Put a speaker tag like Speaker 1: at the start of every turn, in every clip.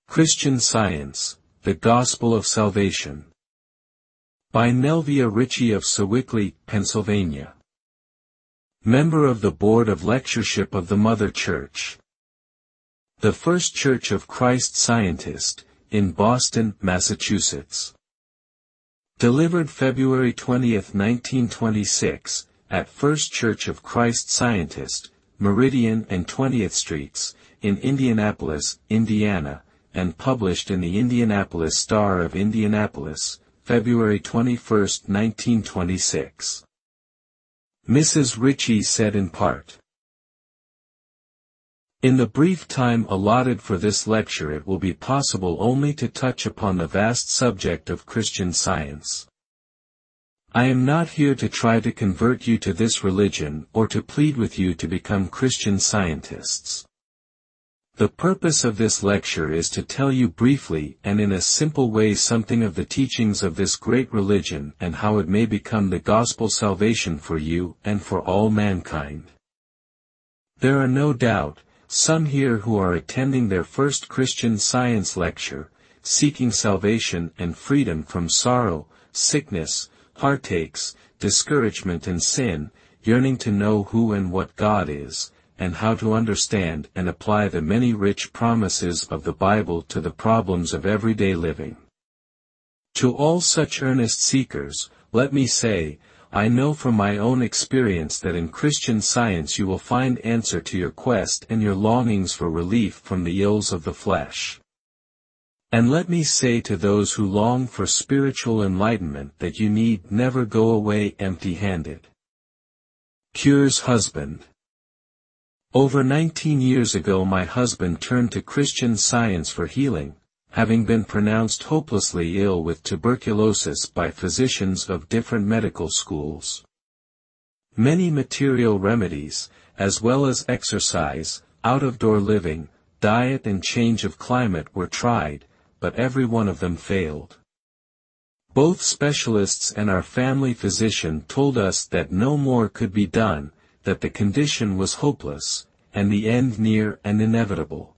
Speaker 1: Christian Science, The Gospel of Salvation. By Nelvia Ritchie of Sewickley, Pennsylvania. Member of the Board of Lectureship of the Mother Church. The First Church of Christ Scientist, in Boston, Massachusetts. Delivered February 20, 1926, at First Church of Christ Scientist, Meridian and 20th Streets, in Indianapolis, Indiana, and published in the Indianapolis Star of Indianapolis, February 21, 1926. Mrs. Ritchie said in part, "In the brief time allotted for this lecture it will be possible only to touch upon the vast subject of Christian Science. I am not here to try to convert you to this religion or to plead with you to become Christian Scientists. The purpose of this lecture is to tell you briefly and in a simple way something of the teachings of this great religion and how it may become the gospel salvation for you and for all mankind. There are no doubt some here who are attending their first Christian Science lecture, seeking salvation and freedom from sorrow, sickness, heartaches, discouragement and sin, yearning to know who and what God is, and how to understand and apply the many rich promises of the Bible to the problems of everyday living. To all such earnest seekers, let me say, I know from my own experience that in Christian Science you will find answer to your quest and your longings for relief from the ills of the flesh. And let me say to those who long for spiritual enlightenment that you need never go away empty-handed." Cure's husband. Over 19 years ago my husband turned to Christian Science for healing, having been pronounced hopelessly ill with tuberculosis by physicians of different medical schools. Many material remedies, as well as exercise, out-of-door living, diet and change of climate were tried, but every one of them failed. Both specialists and our family physician told us that no more could be done, that the condition was hopeless, and the end near and inevitable.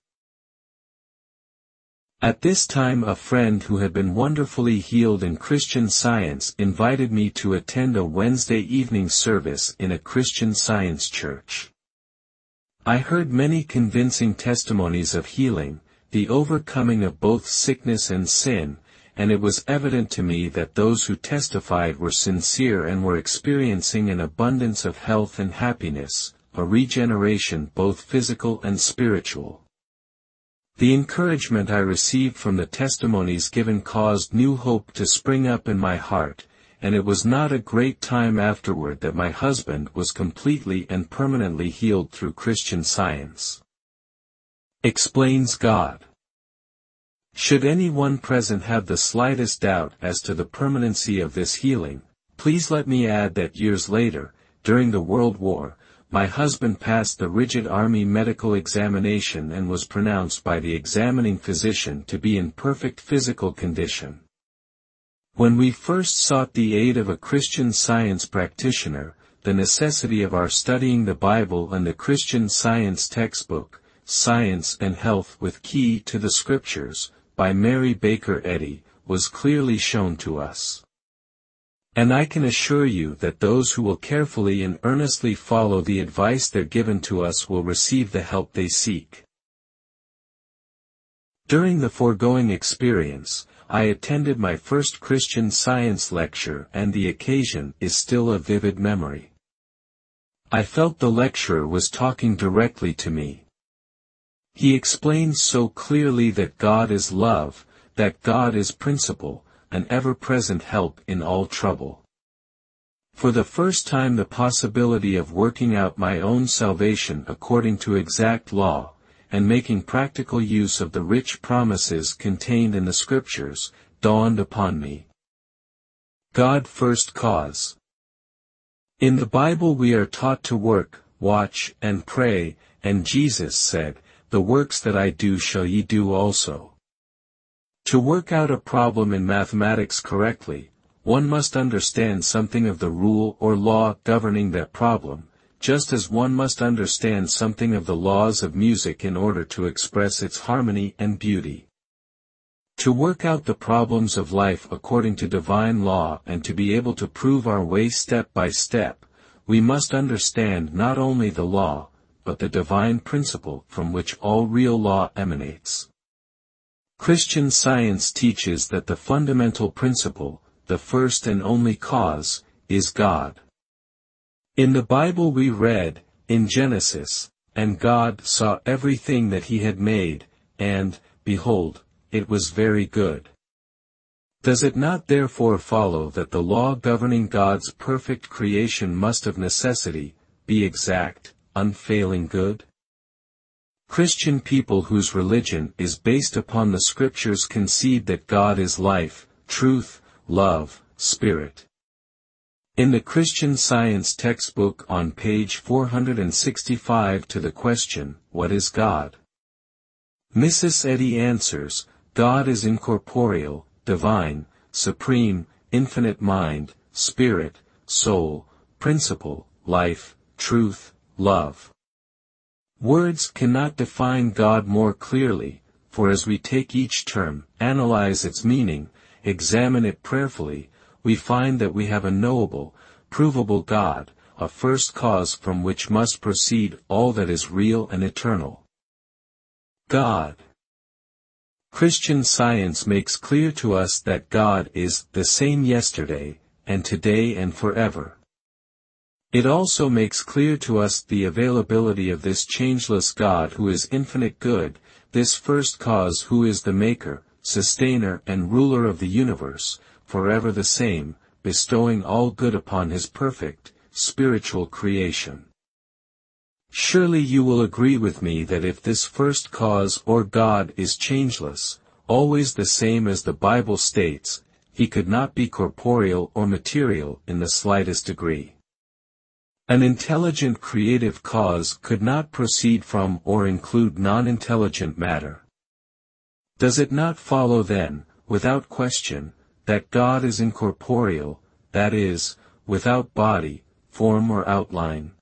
Speaker 1: At this time a friend who had been wonderfully healed in Christian Science invited me to attend a Wednesday evening service in a Christian Science church. I heard many convincing testimonies of healing, the overcoming of both sickness and sin, and it was evident to me that those who testified were sincere and were experiencing an abundance of health and happiness, a regeneration both physical and spiritual. The encouragement I received from the testimonies given caused new hope to spring up in my heart, and it was not a great time afterward that my husband was completely and permanently healed through Christian Science. Explains God. Should anyone present have the slightest doubt as to the permanency of this healing, please let me add that years later, during the World War, my husband passed the rigid Army medical examination and was pronounced by the examining physician to be in perfect physical condition. When we first sought the aid of a Christian Science practitioner, the necessity of our studying the Bible and the Christian Science textbook, Science and Health with Key to the Scriptures, by Mary Baker Eddy, was clearly shown to us. And I can assure you that those who will carefully and earnestly follow the advice there given to us will receive the help they seek. During the foregoing experience, I attended my first Christian Science lecture and the occasion is still a vivid memory. I felt the lecturer was talking directly to me. He explained so clearly that God is love, that God is principle, an ever-present help in all trouble. For the first time the possibility of working out my own salvation according to exact law, and making practical use of the rich promises contained in the Scriptures, dawned upon me. God First Cause. In the Bible we are taught to work, watch, and pray, and Jesus said, "The works that I do shall ye do also." To work out a problem in mathematics correctly, one must understand something of the rule or law governing that problem, just as one must understand something of the laws of music in order to express its harmony and beauty. To work out the problems of life according to divine law and to be able to prove our way step by step, we must understand not only the law, but the divine principle from which all real law emanates. Christian Science teaches that the fundamental principle, the first and only cause, is God. In the Bible we read, in Genesis, "And God saw everything that he had made, and, behold, it was very good." Does it not therefore follow that the law governing God's perfect creation must of necessity be exact, unfailing good? Christian people whose religion is based upon the Scriptures concede that God is life, truth, love, spirit. In the Christian Science textbook on page 465 to the question, "What is God?" Mrs. Eddy answers, "God is incorporeal, divine, supreme, infinite mind, spirit, soul, principle, life, truth, love." Words cannot define God more clearly, for as we take each term, analyze its meaning, examine it prayerfully, we find that we have a knowable, provable God, a first cause from which must proceed all that is real and eternal. God. Christian Science makes clear to us that God is the same yesterday, and today and forever. It also makes clear to us the availability of this changeless God who is infinite good, this first cause who is the maker, sustainer and ruler of the universe, forever the same, bestowing all good upon his perfect, spiritual creation. Surely you will agree with me that if this first cause or God is changeless, always the same as the Bible states, he could not be corporeal or material in the slightest degree. An intelligent creative cause could not proceed from or include non-intelligent matter. Does it not follow then, without question, that God is incorporeal, that is, without body, form or outline?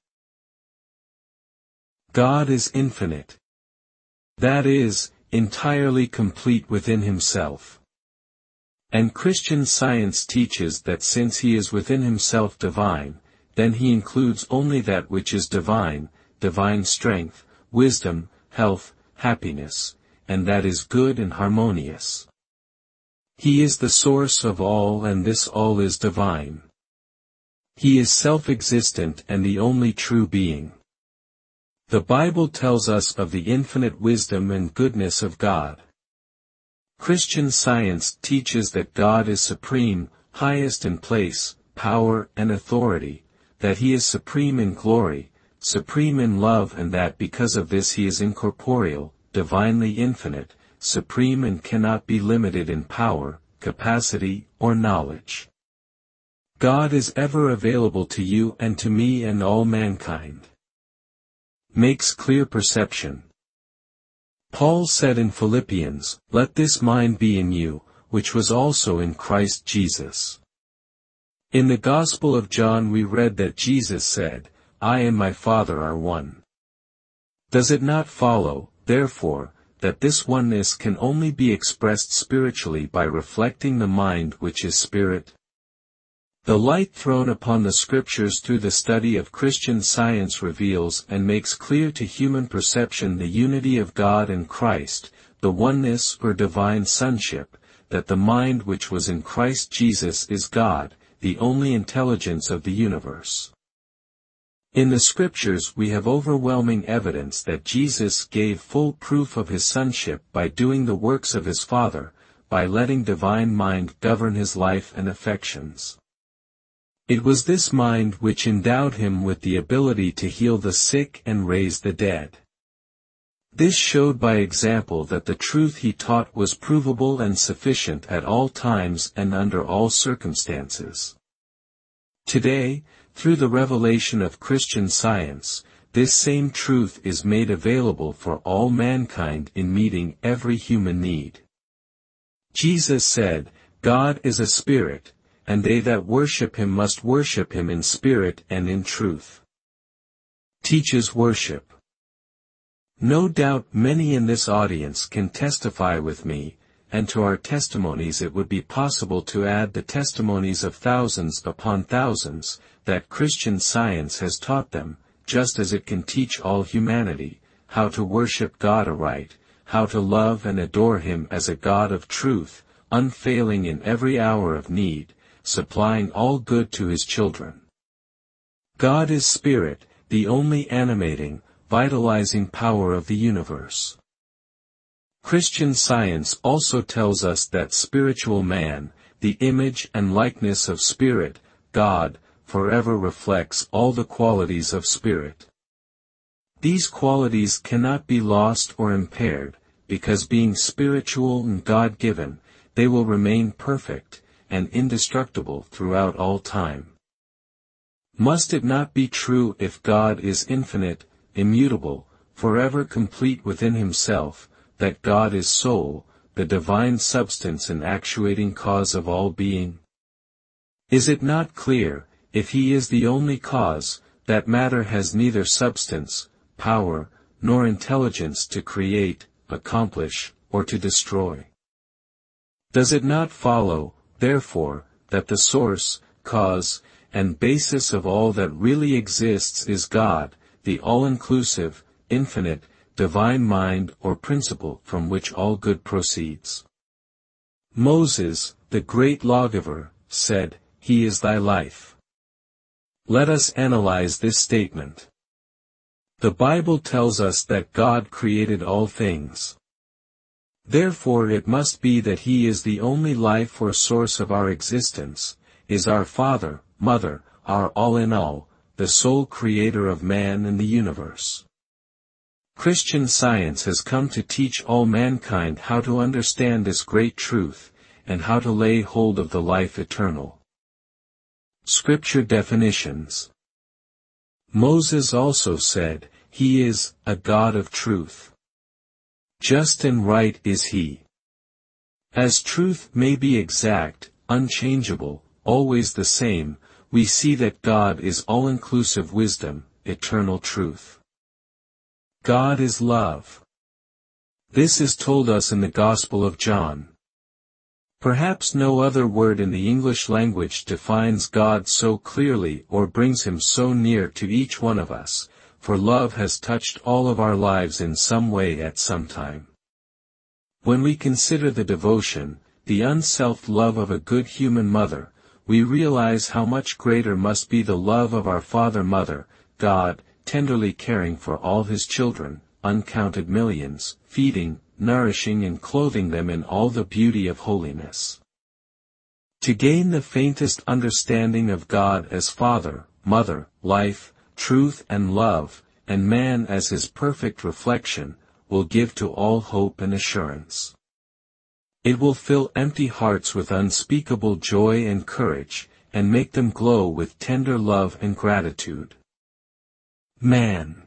Speaker 1: God is infinite. That is, entirely complete within himself. And Christian Science teaches that since he is within himself divine, then he includes only that which is divine, divine strength, wisdom, health, happiness, and that is good and harmonious. He is the source of all and this all is divine. He is self-existent and the only true being. The Bible tells us of the infinite wisdom and goodness of God. Christian Science teaches that God is supreme, highest in place, power and authority, that he is supreme in glory, supreme in love and that because of this he is incorporeal, divinely infinite, supreme and cannot be limited in power, capacity, or knowledge. God is ever available to you and to me and all mankind. Makes clear perception. Paul said in Philippians, "Let this mind be in you, which was also in Christ Jesus." In the Gospel of John we read that Jesus said, "I and my Father are one." Does it not follow, therefore, that this oneness can only be expressed spiritually by reflecting the mind which is spirit? The light thrown upon the Scriptures through the study of Christian Science reveals and makes clear to human perception the unity of God and Christ, the oneness or divine sonship, that the mind which was in Christ Jesus is God, the only intelligence of the universe. In the Scriptures we have overwhelming evidence that Jesus gave full proof of his sonship by doing the works of his Father, by letting divine mind govern his life and affections. It was this mind which endowed him with the ability to heal the sick and raise the dead. This showed by example that the truth he taught was provable and sufficient at all times and under all circumstances. Today, through the revelation of Christian Science, this same truth is made available for all mankind in meeting every human need. Jesus said, "God is a spirit, and they that worship him must worship him in spirit and in truth." Teaches worship. No doubt many in this audience can testify with me, and to our testimonies it would be possible to add the testimonies of thousands upon thousands, that Christian Science has taught them, just as it can teach all humanity, how to worship God aright, how to love and adore Him as a God of truth, unfailing in every hour of need, supplying all good to His children. God is Spirit, the only animating, vitalizing power of the universe. Christian Science also tells us that spiritual man, the image and likeness of Spirit, God, forever reflects all the qualities of Spirit. These qualities cannot be lost or impaired, because being spiritual and God-given, they will remain perfect and indestructible throughout all time. Must it not be true if God is infinite, immutable, forever complete within Himself, that God is soul, the divine substance and actuating cause of all being? Is it not clear, if He is the only cause, that matter has neither substance, power, nor intelligence to create, accomplish, or to destroy? Does it not follow, therefore, that the source, cause, and basis of all that really exists is God, the all-inclusive, infinite, divine mind or principle from which all good proceeds? Moses, the great lawgiver, said, "He is thy life." Let us analyze this statement. The Bible tells us that God created all things. Therefore it must be that He is the only life or source of our existence, is our Father, Mother, our all in all, the sole creator of man and the universe. Christian Science has come to teach all mankind how to understand this great truth, and how to lay hold of the life eternal. Scripture definitions. Moses also said, "He is a God of truth. Just and right is He." As truth may be exact, unchangeable, always the same, we see that God is all-inclusive wisdom, eternal truth. God is love. This is told us in the Gospel of John. Perhaps no other word in the English language defines God so clearly or brings Him so near to each one of us, for love has touched all of our lives in some way at some time. When we consider the devotion, the unself love of a good human mother, we realize how much greater must be the love of our Father-Mother, God, tenderly caring for all His children, uncounted millions, feeding, nourishing and clothing them in all the beauty of holiness. To gain the faintest understanding of God as Father, Mother, life, truth and love, and man as His perfect reflection, will give to all hope and assurance. It will fill empty hearts with unspeakable joy and courage, and make them glow with tender love and gratitude. Man.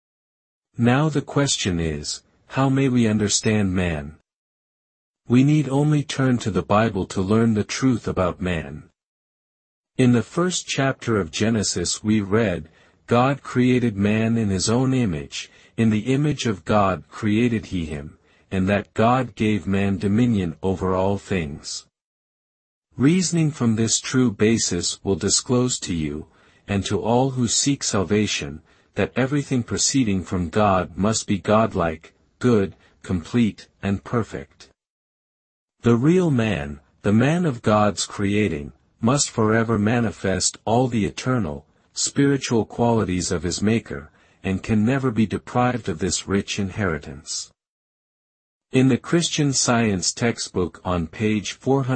Speaker 1: Now the question is, how may we understand man? We need only turn to the Bible to learn the truth about man. In the first chapter of Genesis we read, God created man in His own image, in the image of God created He him, and that God gave man dominion over all things. Reasoning from this true basis will disclose to you, and to all who seek salvation, that everything proceeding from God must be godlike, good, complete, and perfect. The real man, the man of God's creating, must forever manifest all the eternal, spiritual qualities of his Maker, and can never be deprived of this rich inheritance. In the Christian Science textbook on page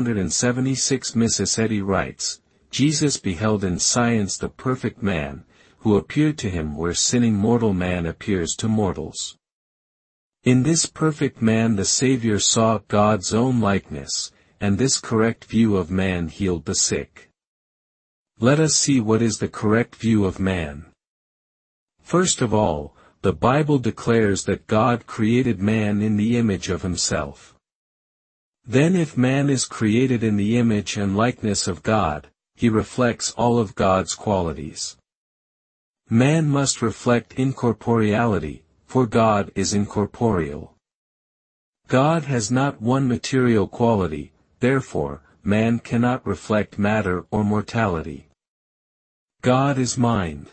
Speaker 1: 476 Mrs. Eddy writes, Jesus beheld in science the perfect man, who appeared to him where sinning mortal man appears to mortals. In this perfect man the Savior saw God's own likeness, and this correct view of man healed the sick. Let us see what is the correct view of man. First of all, the Bible declares that God created man in the image of Himself. Then if man is created in the image and likeness of God, he reflects all of God's qualities. Man must reflect incorporeality, for God is incorporeal. God has not one material quality, therefore, man cannot reflect matter or mortality. God is mind.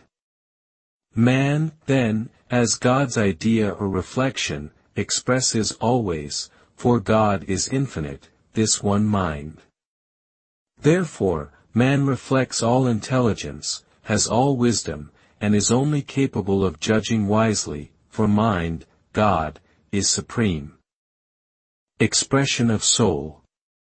Speaker 1: Man, then, as God's idea or reflection, expresses always, for God is infinite, this one mind. Therefore, man reflects all intelligence, has all wisdom, and is only capable of judging wisely, for mind, God, is supreme. Expression of soul.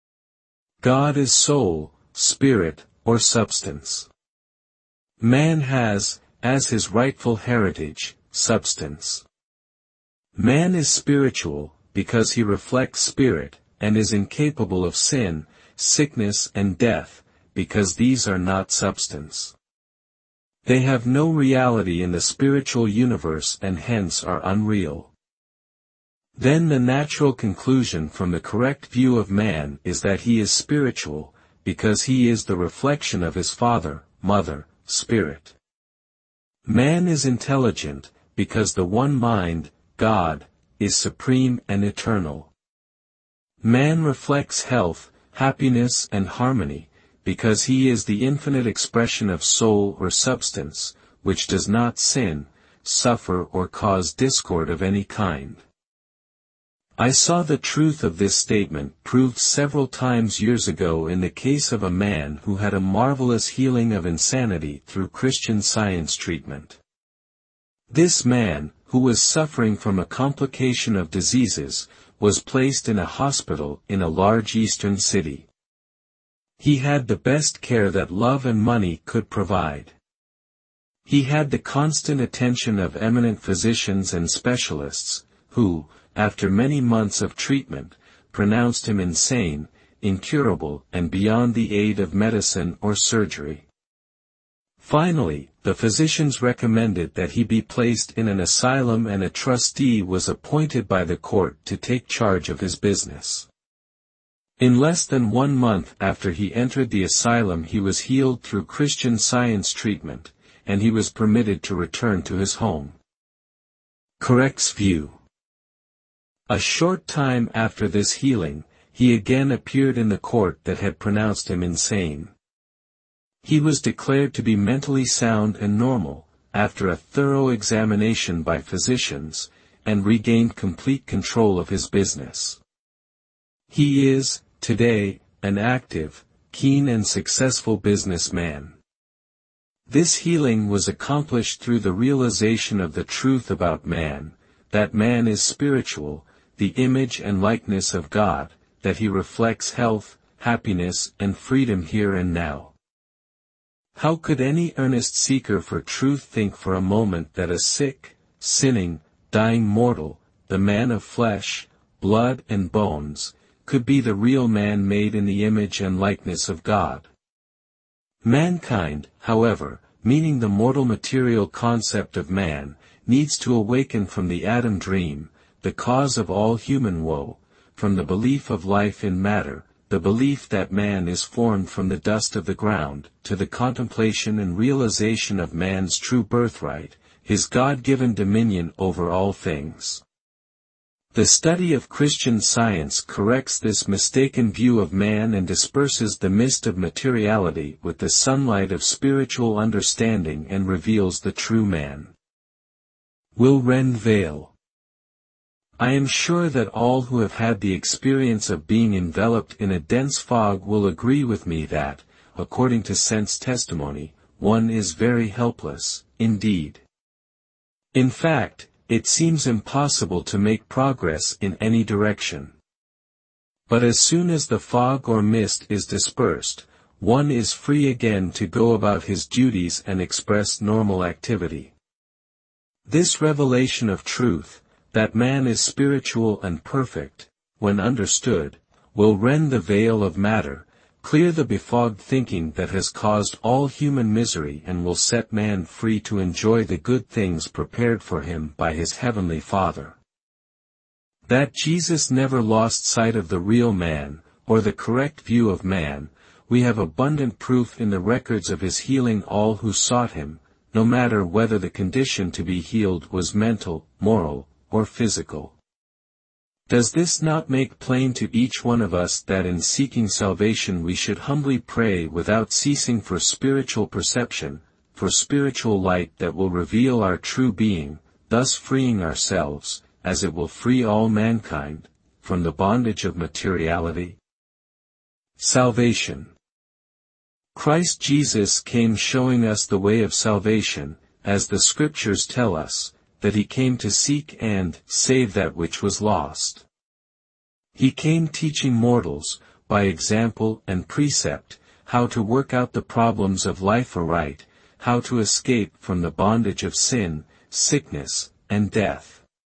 Speaker 1: God is soul, spirit, or substance. Man has, as his rightful heritage, substance. Man is spiritual, because he reflects spirit, and is incapable of sin, sickness and death, because these are not substance. They have no reality in the spiritual universe and hence are unreal. Then the natural conclusion from the correct view of man is that he is spiritual, because he is the reflection of his father, mother, spirit. Man is intelligent, because the one mind, God, is supreme and eternal. Man reflects health, happiness and harmony, because he is the infinite expression of soul or substance, which does not sin, suffer or cause discord of any kind. I saw the truth of this statement proved several times years ago in the case of a man who had a marvelous healing of insanity through Christian Science treatment. This man, who was suffering from a complication of diseases, was placed in a hospital in a large eastern city. He had the best care that love and money could provide. He had the constant attention of eminent physicians and specialists, who, after many months of treatment, pronounced him insane, incurable and beyond the aid of medicine or surgery. Finally, the physicians recommended that he be placed in an asylum and a trustee was appointed by the court to take charge of his business. In less than 1 month after he entered the asylum he was healed through Christian Science treatment, and he was permitted to return to his home. Corrects view. A short time after this healing, he again appeared in the court that had pronounced him insane. He was declared to be mentally sound and normal, after a thorough examination by physicians, and regained complete control of his business. He is, today, an active, keen and successful businessman. This healing was accomplished through the realization of the truth about man, that man is spiritual, the image and likeness of God, that he reflects health, happiness and freedom here and now. How could any earnest seeker for truth think for a moment that a sick, sinning, dying mortal, the man of flesh, blood and bones, could be the real man made in the image and likeness of God? Mankind, however, meaning the mortal material concept of man, needs to awaken from the Adam dream, the cause of all human woe, from the belief of life in matter, the belief that man is formed from the dust of the ground, to the contemplation and realization of man's true birthright, his God-given dominion over all things. The study of Christian Science corrects this mistaken view of man and disperses the mist of materiality with the sunlight of spiritual understanding and reveals the true man. Will rend veil. I am sure that all who have had the experience of being enveloped in a dense fog will agree with me that, according to sense testimony, one is very helpless, indeed. In fact, it seems impossible to make progress in any direction. But as soon as the fog or mist is dispersed, one is free again to go about his duties and express normal activity. This revelation of truth, that man is spiritual and perfect, when understood, will rend the veil of matter, clear the befogged thinking that has caused all human misery and will set man free to enjoy the good things prepared for him by his heavenly Father. That Jesus never lost sight of the real man, or the correct view of man, we have abundant proof in the records of his healing all who sought him, no matter whether the condition to be healed was mental, moral, or physical. Does this not make plain to each one of us that in seeking salvation we should humbly pray without ceasing for spiritual perception, for spiritual light that will reveal our true being, thus freeing ourselves, as it will free all mankind, from the bondage of materiality? Salvation. Christ Jesus came showing us the way of salvation, as the Scriptures tell us, that he came to seek and save that which was lost. He came teaching mortals, by example and precept, how to work out the problems of life aright, how to escape from the bondage of sin, sickness, and death.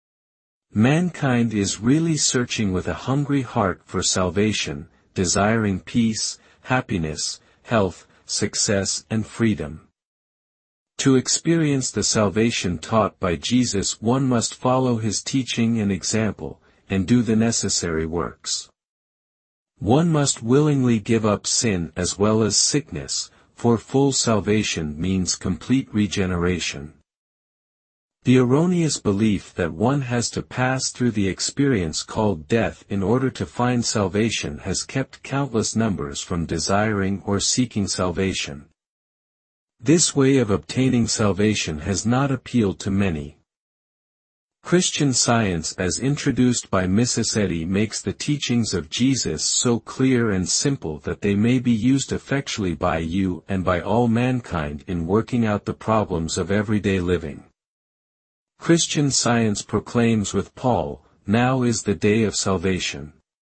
Speaker 1: Mankind is really searching with a hungry heart for salvation, desiring peace, happiness, health, success, and freedom. To experience the salvation taught by Jesus, one must follow his teaching and example, and do the necessary works. One must willingly give up sin as well as sickness, for full salvation means complete regeneration. The erroneous belief that one has to pass through the experience called death in order to find salvation has kept countless numbers from desiring or seeking salvation. This way of obtaining salvation has not appealed to many. Christian Science as introduced by Mrs. Eddy makes the teachings of Jesus so clear and simple that they may be used effectually by you and by all mankind in working out the problems of everyday living. Christian Science proclaims with Paul, "Now is the day of salvation."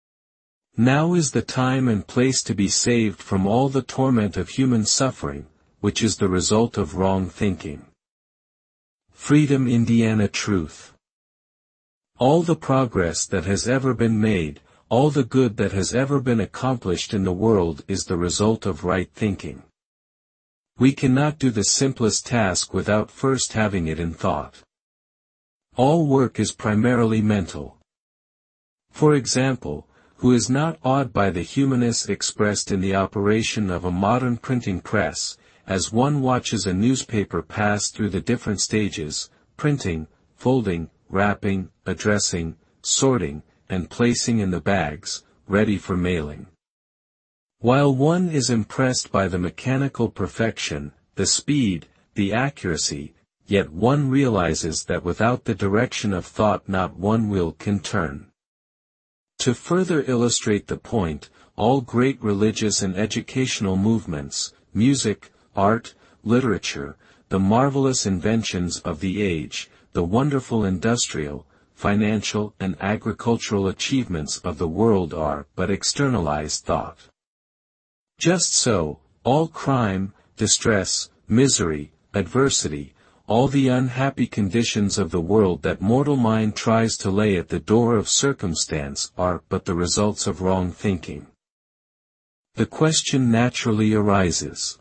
Speaker 1: Now is the time and place to be saved from all the torment of human suffering, which is the result of wrong thinking. Freedom Indiana Truth. All the progress that has ever been made, all the good that has ever been accomplished in the world is the result of right thinking. We cannot do the simplest task without first having it in thought. All work is primarily mental. For example, who is not awed by the humaness expressed in the operation of a modern printing press, as one watches a newspaper pass through the different stages, printing, folding, wrapping, addressing, sorting, and placing in the bags, ready for mailing. While one is impressed by the mechanical perfection, the speed, the accuracy, yet one realizes that without the direction of thought not one wheel can turn. To further illustrate the point, all great religious and educational movements, music, art, literature, the marvelous inventions of the age, the wonderful industrial, financial and agricultural achievements of the world are but externalized thought. Just so, all crime, distress, misery, adversity, all the unhappy conditions of the world that mortal mind tries to lay at the door of circumstance are but the results of wrong thinking. The question naturally arises.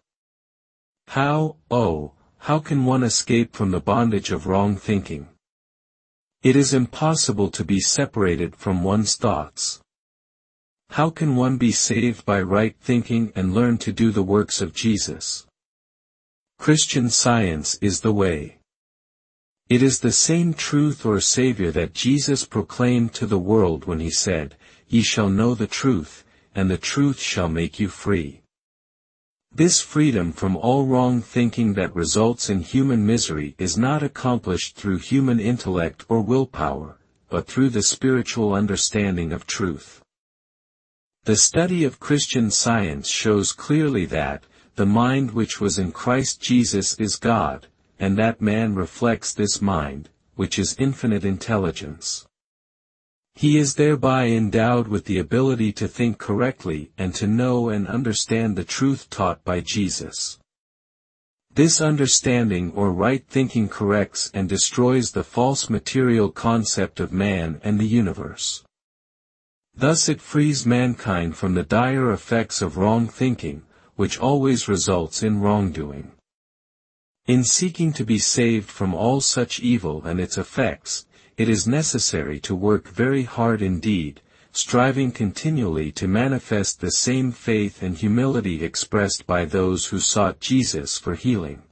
Speaker 1: How can one escape from the bondage of wrong thinking? It is impossible to be separated from one's thoughts. How can one be saved by right thinking and learn to do the works of Jesus? Christian Science is the way. It is the same truth or Savior that Jesus proclaimed to the world when he said, "Ye shall know the truth, and the truth shall make you free." This freedom from all wrong thinking that results in human misery is not accomplished through human intellect or willpower, but through the spiritual understanding of truth. The study of Christian Science shows clearly that, the mind which was in Christ Jesus is God, and that man reflects this mind, which is infinite intelligence. He is thereby endowed with the ability to think correctly and to know and understand the truth taught by Jesus. This understanding or right thinking corrects and destroys the false material concept of man and the universe. Thus it frees mankind from the dire effects of wrong thinking, which always results in wrongdoing. In seeking to be saved from all such evil and its effects, it is necessary to work very hard indeed, striving continually to manifest the same faith and humility expressed by those who sought Jesus for healing.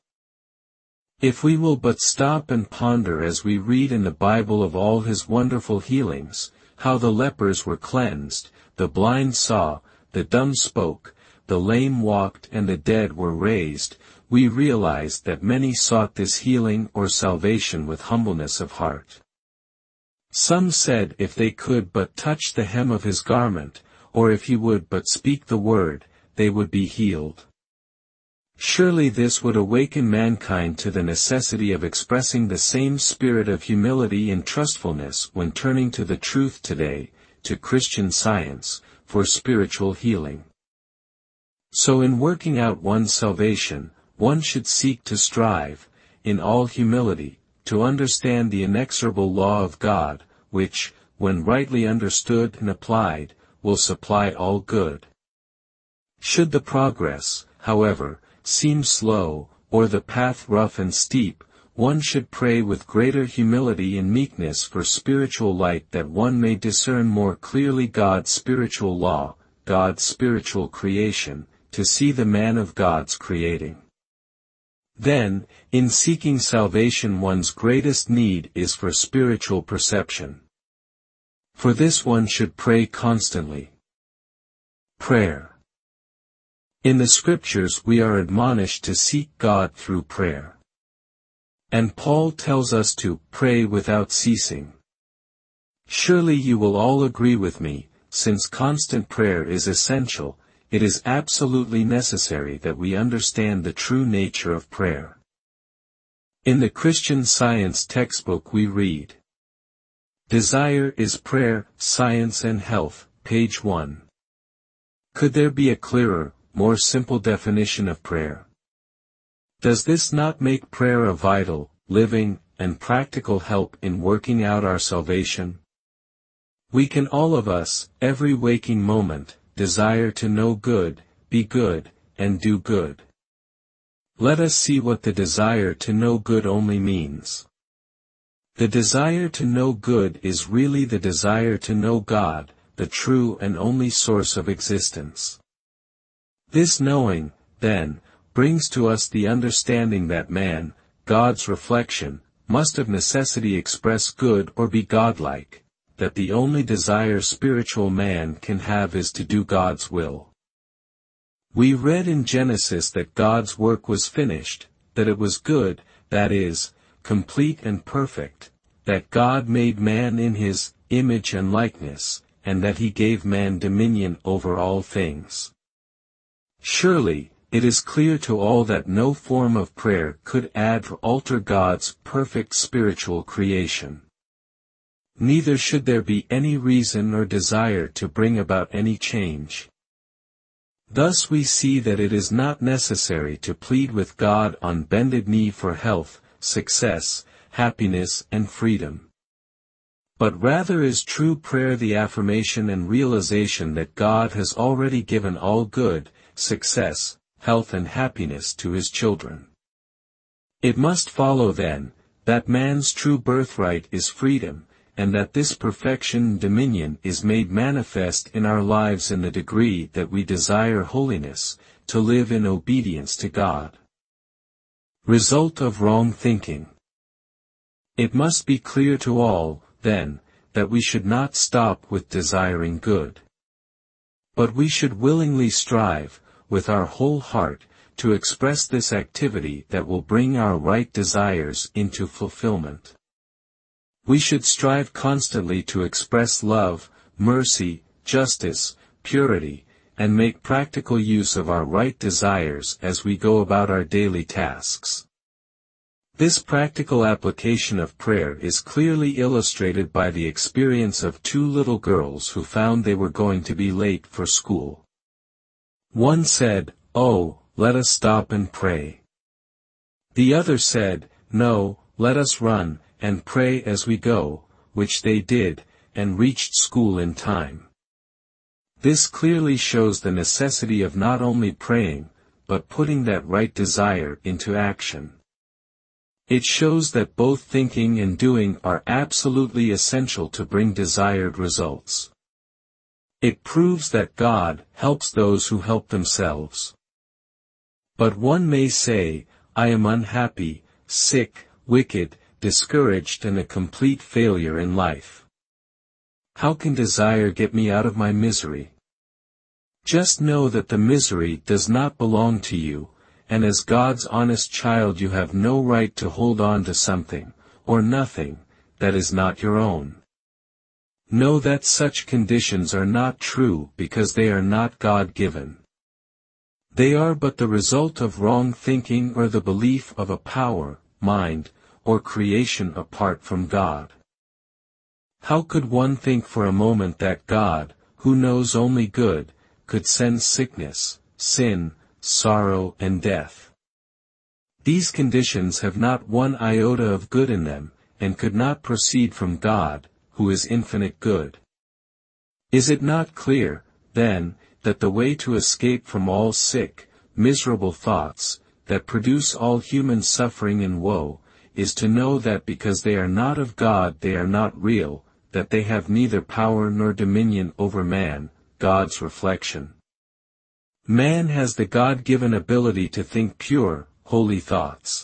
Speaker 1: If we will but stop and ponder as we read in the Bible of all his wonderful healings, how the lepers were cleansed, the blind saw, the dumb spoke, the lame walked and the dead were raised, we realized that many sought this healing or salvation with humbleness of heart. Some said if they could but touch the hem of his garment, or if he would but speak the word, they would be healed. Surely this would awaken mankind to the necessity of expressing the same spirit of humility and trustfulness when turning to the truth today, to Christian Science, for spiritual healing. So in working out one's salvation, one should seek to strive, in all humility, to understand the inexorable law of God, which, when rightly understood and applied, will supply all good. Should the progress, however, seem slow, or the path rough and steep, one should pray with greater humility and meekness for spiritual light that one may discern more clearly God's spiritual law, God's spiritual creation, to see the man of God's creating. Then, in seeking salvation one's greatest need is for spiritual perception. For this one should pray constantly. Prayer. In the Scriptures we are admonished to seek God through prayer. And Paul tells us to pray without ceasing. Surely you will all agree with me, since constant prayer is essential, it is absolutely necessary that we understand the true nature of prayer. In the Christian Science textbook we read, "Desire is prayer, science and health," page 1. Could there be a clearer, more simple definition of prayer? Does this not make prayer a vital, living, and practical help in working out our salvation? We can all of us, every waking moment, desire to know good, be good, and do good. Let us see what the desire to know good only means. The desire to know good is really the desire to know God, the true and only source of existence. This knowing, then, brings to us the understanding that man, God's reflection, must of necessity express good or be godlike, that the only desire spiritual man can have is to do God's will. We read in Genesis that God's work was finished, that it was good, that is, complete and perfect, that God made man in his image and likeness, and that he gave man dominion over all things. Surely, it is clear to all that no form of prayer could add or alter God's perfect spiritual creation. Neither should there be any reason or desire to bring about any change. Thus we see that it is not necessary to plead with God on bended knee for health, success, happiness and freedom. But rather is true prayer the affirmation and realization that God has already given all good, success, health and happiness to his children. It must follow then, that man's true birthright is freedom, and that this perfection and dominion is made manifest in our lives in the degree that we desire holiness, to live in obedience to God. Result of wrong thinking. It must be clear to all, then, that we should not stop with desiring good. But we should willingly strive, with our whole heart, to express this activity that will bring our right desires into fulfillment. We should strive constantly to express love, mercy, justice, purity, and make practical use of our right desires as we go about our daily tasks. This practical application of prayer is clearly illustrated by the experience of two little girls who found they were going to be late for school. One said, "Oh, let us stop and pray." The other said, "No, let us run, and pray as we go," which they did, and reached school in time. This clearly shows the necessity of not only praying, but putting that right desire into action. It shows that both thinking and doing are absolutely essential to bring desired results. It proves that God helps those who help themselves. But one may say, "I am unhappy, sick, wicked, discouraged and a complete failure in life. How can desire get me out of my misery? Just know that the misery does not belong to you, and as God's honest child you have no right to hold on to something, or nothing, that is not your own. Know that such conditions are not true because they are not God-given. They are but the result of wrong thinking or the belief of a power, mind, or creation apart from God. How could one think for a moment that God, who knows only good, could send sickness, sin, sorrow and death? These conditions have not one iota of good in them, and could not proceed from God, who is infinite good. Is it not clear, then, that the way to escape from all sick, miserable thoughts, that produce all human suffering and woe, is to know that because they are not of God they are not real, that they have neither power nor dominion over man, God's reflection. Man has the God-given ability to think pure, holy thoughts.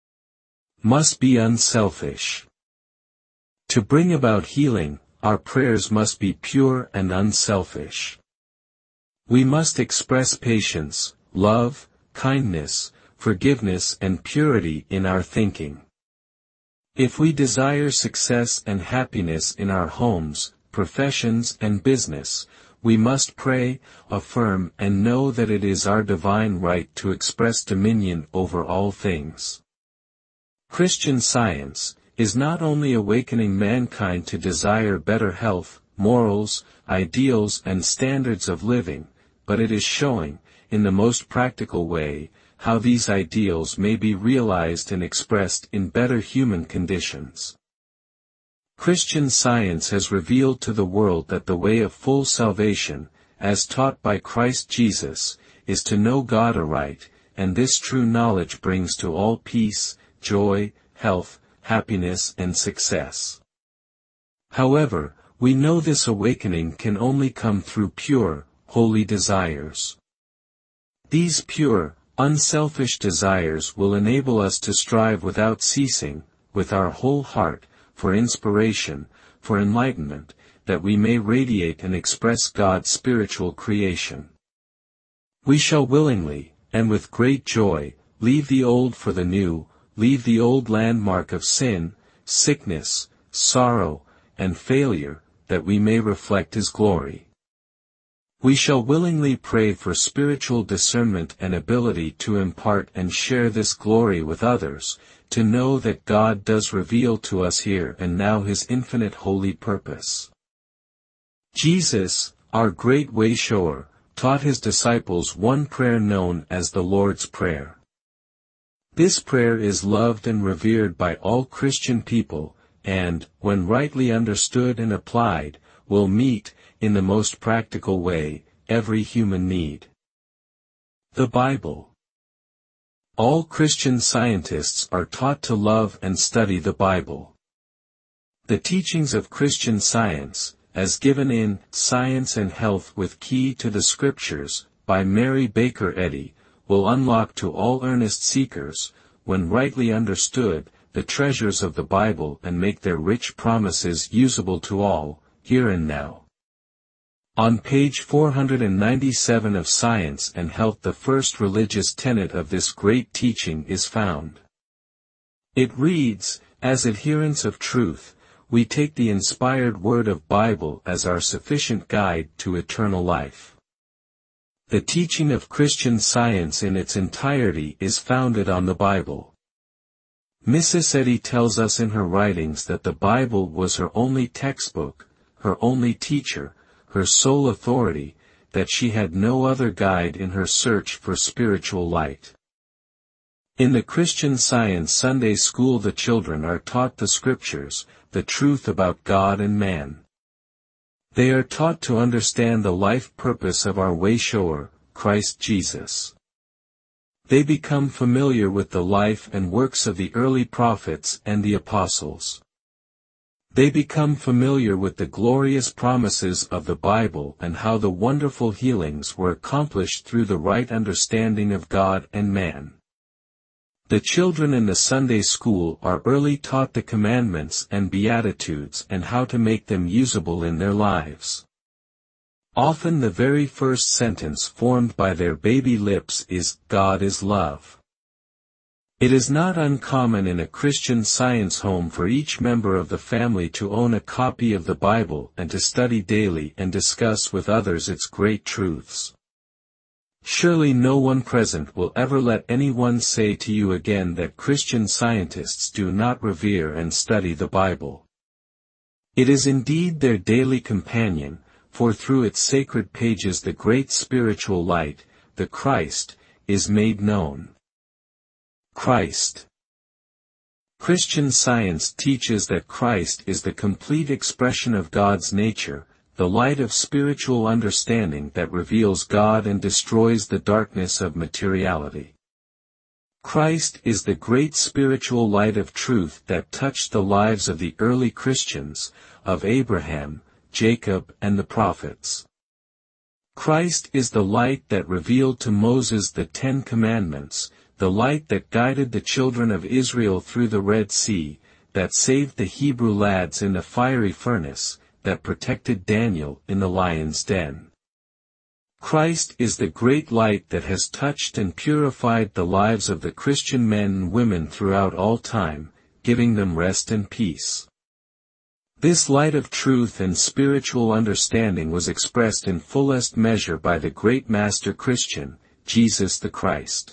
Speaker 1: Must be unselfish. To bring about healing, our prayers must be pure and unselfish. We must express patience, love, kindness, forgiveness and purity in our thinking. If we desire success and happiness in our homes, professions and business, we must pray, affirm and know that it is our divine right to express dominion over all things. Christian Science is not only awakening mankind to desire better health, morals, ideals and standards of living, but it is showing, in the most practical way, how these ideals may be realized and expressed in better human conditions. Christian Science has revealed to the world that the way of full salvation, as taught by Christ Jesus, is to know God aright, and this true knowledge brings to all peace, joy, health, happiness and success. However, we know this awakening can only come through pure, holy desires. These pure, unselfish desires will enable us to strive without ceasing, with our whole heart, for inspiration, for enlightenment, that we may radiate and express God's spiritual creation. We shall willingly, and with great joy, leave the old for the new, leave the old landmark of sin, sickness, sorrow, and failure, that we may reflect His glory. We shall willingly pray for spiritual discernment and ability to impart and share this glory with others, to know that God does reveal to us here and now His infinite holy purpose. Jesus, our great way-shower, taught His disciples one prayer known as the Lord's Prayer. This prayer is loved and revered by all Christian people, and, when rightly understood and applied, will meet, in the most practical way, every human need. The Bible. All Christian scientists are taught to love and study the Bible. The teachings of Christian Science, as given in Science and Health with Key to the Scriptures, by Mary Baker Eddy, will unlock to all earnest seekers, when rightly understood, the treasures of the Bible and make their rich promises usable to all, here and now. On page 497 of Science and Health the first religious tenet of this great teaching is found. It reads, as adherents of truth, we take the inspired word of Bible as our sufficient guide to eternal life. The teaching of Christian Science in its entirety is founded on the Bible. Mrs. Eddy tells us in her writings that the Bible was her only textbook, her only teacher, her sole authority, that she had no other guide in her search for spiritual light. In the Christian Science Sunday School the children are taught the Scriptures, the truth about God and man. They are taught to understand the life purpose of our way-shower, Christ Jesus. They become familiar with the life and works of the early prophets and the apostles. They become familiar with the glorious promises of the Bible and how the wonderful healings were accomplished through the right understanding of God and man. The children in the Sunday school are early taught the commandments and beatitudes and how to make them usable in their lives. Often the very first sentence formed by their baby lips is, "God is love." It is not uncommon in a Christian Science home for each member of the family to own a copy of the Bible and to study daily and discuss with others its great truths. Surely no one present will ever let anyone say to you again that Christian Scientists do not revere and study the Bible. It is indeed their daily companion, for through its sacred pages the great spiritual light, the Christ, is made known. Christ. Christian Science teaches that Christ is the complete expression of God's nature, the light of spiritual understanding that reveals God and destroys the darkness of materiality. Christ is the great spiritual light of truth that touched the lives of the early Christians, of Abraham, Jacob and the prophets. Christ is the light that revealed to Moses the 10 Commandments, the light that guided the children of Israel through the Red Sea, that saved the Hebrew lads in the fiery furnace, that protected Daniel in the lion's den. Christ is the great light that has touched and purified the lives of the Christian men and women throughout all time, giving them rest and peace. This light of truth and spiritual understanding was expressed in fullest measure by the great Master Christian, Jesus the Christ.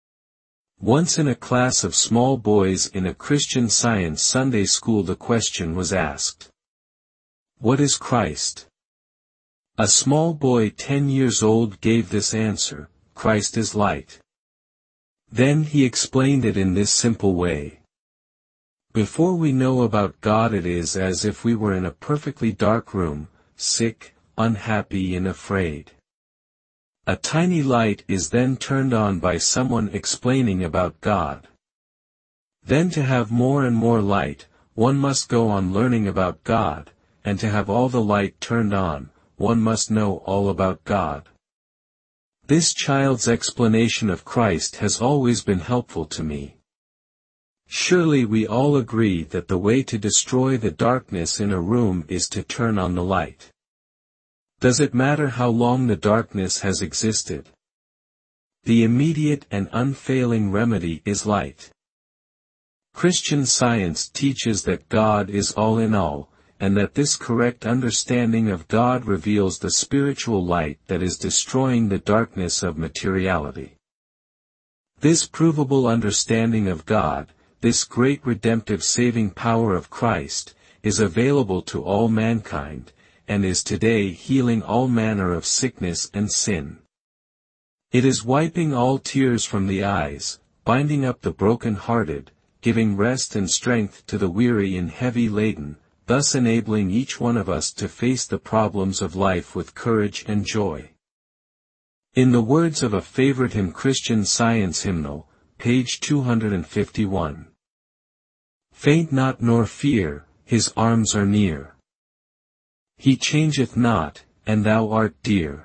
Speaker 1: Once in a class of small boys in a Christian Science Sunday school the question was asked, "What is Christ?" A small boy 10 years old gave this answer, "Christ is light." Then he explained it in this simple way. Before we know about God it is as if we were in a perfectly dark room, sick, unhappy and afraid. A tiny light is then turned on by someone explaining about God. Then to have more and more light, one must go on learning about God, and to have all the light turned on, one must know all about God. This child's explanation of Christ has always been helpful to me. Surely we all agree that the way to destroy the darkness in a room is to turn on the light. Does it matter how long the darkness has existed? The immediate and unfailing remedy is light. Christian Science teaches that God is all in all, and that this correct understanding of God reveals the spiritual light that is destroying the darkness of materiality. This provable understanding of God, this great redemptive saving power of Christ, is available to all mankind, and is today healing all manner of sickness and sin. It is wiping all tears from the eyes, binding up the broken-hearted, giving rest and strength to the weary and heavy laden, thus enabling each one of us to face the problems of life with courage and joy. In the words of a favorite Christian Science hymnal, page 251. Faint not nor fear, his arms are near. He changeth not, and thou art dear.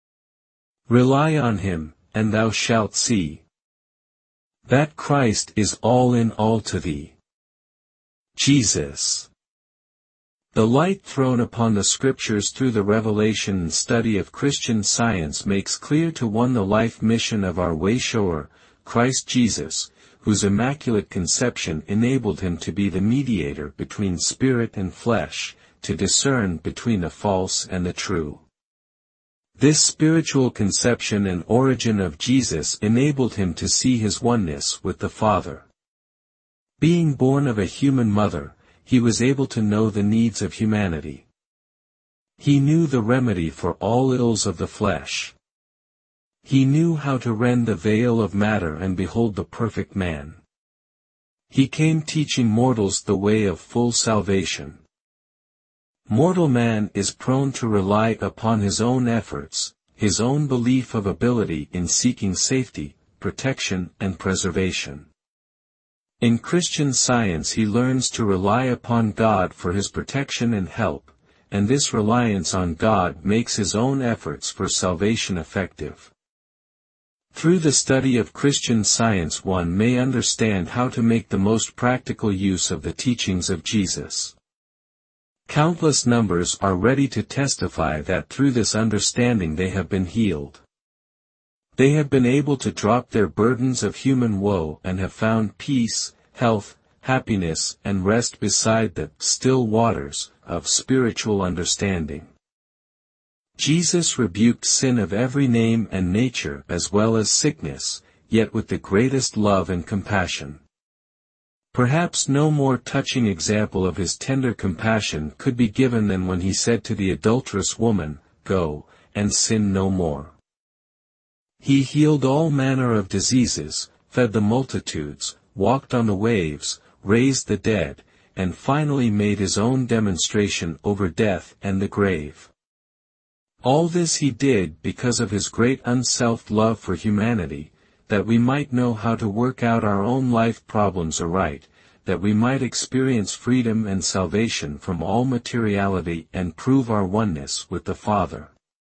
Speaker 1: Rely on him, and thou shalt see that Christ is all in all to thee. Jesus. The light thrown upon the Scriptures through the revelation and study of Christian Science makes clear to one the life mission of our way-shower, Christ Jesus, whose immaculate conception enabled him to be the mediator between spirit and flesh, to discern between the false and the true. This spiritual conception and origin of Jesus enabled him to see his oneness with the Father. Being born of a human mother, he was able to know the needs of humanity. He knew the remedy for all ills of the flesh. He knew how to rend the veil of matter and behold the perfect man. He came teaching mortals the way of full salvation. Mortal man is prone to rely upon his own efforts, his own belief of ability in seeking safety, protection and preservation. In Christian Science he learns to rely upon God for his protection and help, and this reliance on God makes his own efforts for salvation effective. Through the study of Christian Science one may understand how to make the most practical use of the teachings of Jesus. Countless numbers are ready to testify that through this understanding they have been healed. They have been able to drop their burdens of human woe and have found peace, health, happiness, and rest beside the still waters of spiritual understanding. Jesus rebuked sin of every name and nature as well as sickness, yet with the greatest love and compassion. Perhaps no more touching example of his tender compassion could be given than when he said to the adulterous woman, "Go, and sin no more." He healed all manner of diseases, fed the multitudes, walked on the waves, raised the dead, and finally made his own demonstration over death and the grave. All this he did because of his great unself love for humanity, that we might know how to work out our own life problems aright, that we might experience freedom and salvation from all materiality and prove our oneness with the Father.